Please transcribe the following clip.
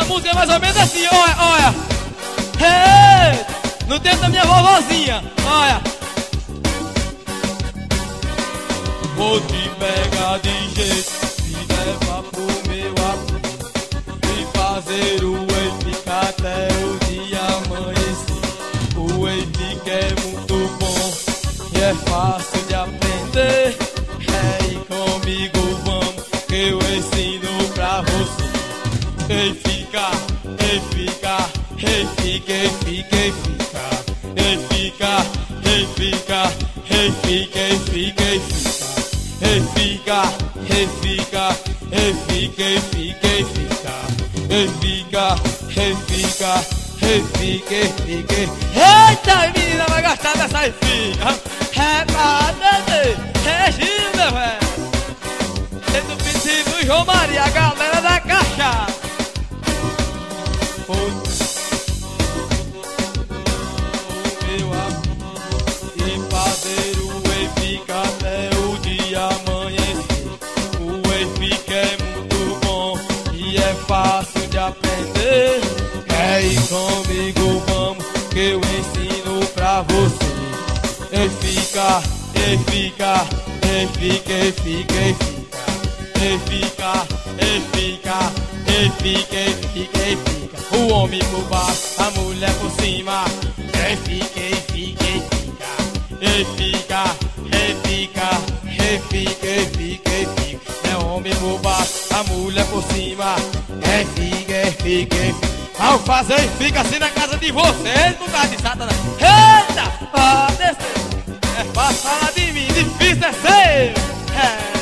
música é mais ou menos assim, olha, olha. Hey, no tempo da minha vovozinha, olha. Vou te pegar de jeito, te levar pro meu amor e fazer o ei ficar até o dia amanhecer. O ei fica é muito bom e é fácil de aprender. É ir comigo, vamos, que eu ensino pra você. Ei fica, ei fica, ei fica, ei fica, ei fica, ei fica, ei fica, ei fica, ei fica, ei fica. Ei fica, ei fica, ei fica, ei fica, ei fica, ei fica, ei fica, ei fica, ei fica. Eita, menina vai gostar dessa ei fica. É pra beber, é giro, meu velho. Dentro do pedido do João Maria, a galera da caixa. Meu amor, e fazer o ei fica até o dia amanhecer. O ei fica é muito bom e é fácil de aprender. É ir comigo, vamos, que eu ensino pra você. Ei fica, ei fica, ei fica, ei fica, ei fica, ei fica, ei fica, ei fica, ei fica, ei fica. O homem por baixo, a mulher por cima. Ei fica, ei fica, ei fica, ei fica, ei fica, ei fica, ei fica, ei fica. É o homem por baixo, a mulher por cima. Ei fica, ei fica, ei fica. Ao fazer ei fica assim na casa de vocês, no lugar de Satanás. Eita, pode descer. É fácil falar de mim, difícil é ser. É.